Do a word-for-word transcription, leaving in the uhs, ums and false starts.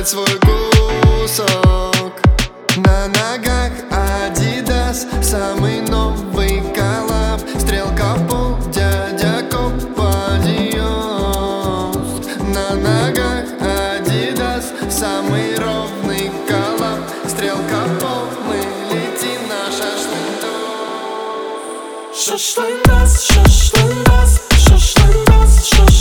оторвать свой кусок. На ногах Adidas, самый новый коллаб. Стрелка в пол, дядя Копа Диос. На ногах Adidas, самый ровный коллаб. Стрелка в пол, мы летим на шашлындос. Шашлындос, шашлындос, шашлындос, шашлындос.